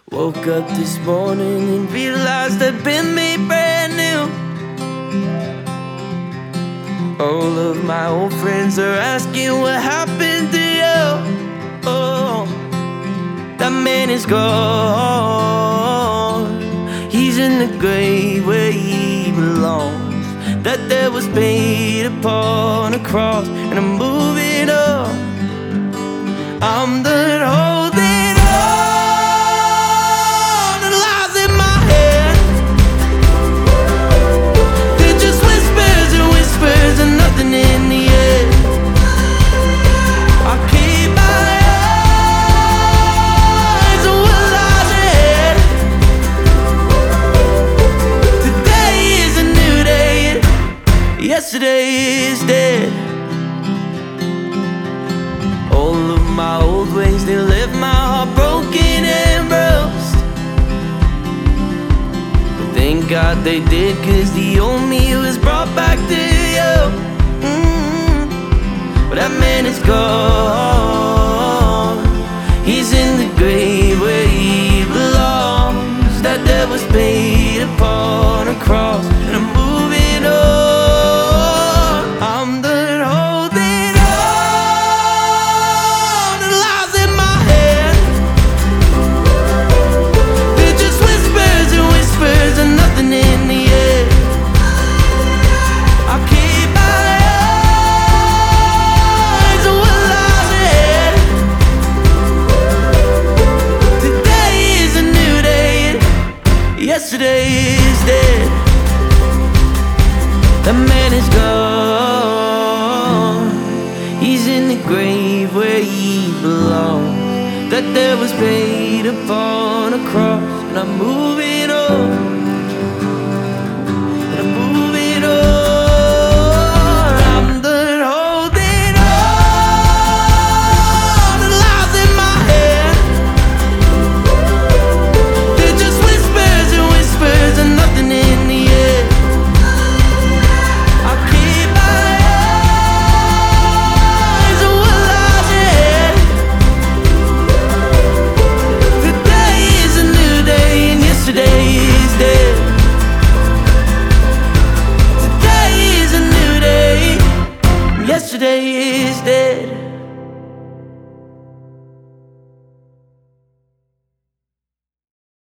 Woke up this morning and realized I'd been made brand new. All of my old friends are asking what happened to you. Oh, that man is gone. He's in the grave where he belongs. That there was paid upon a cross, and I'm moving on. I'm done holding on to lies in my head. They're just whispers and whispers and nothing in the air. I keep my eyes on what lies ahead. Today is a new day, yesterday is dead. All of my old ways, they left my heart broken and bruised. But thank God they did, 'cause the old me was brought back to you. But that man is gone. He's in the grave where he belongs. That debt was paid upon a cross, and I'm moving on. I'm done holding on to lies in my head. They're just whispers and whispers and nothing in the air. I keep my eyes on what lies ahead. Today is a new day, yesterday is dead. The man is gone. He's in the grave where he belongs. That there was paid upon a cross, and I'm moving on.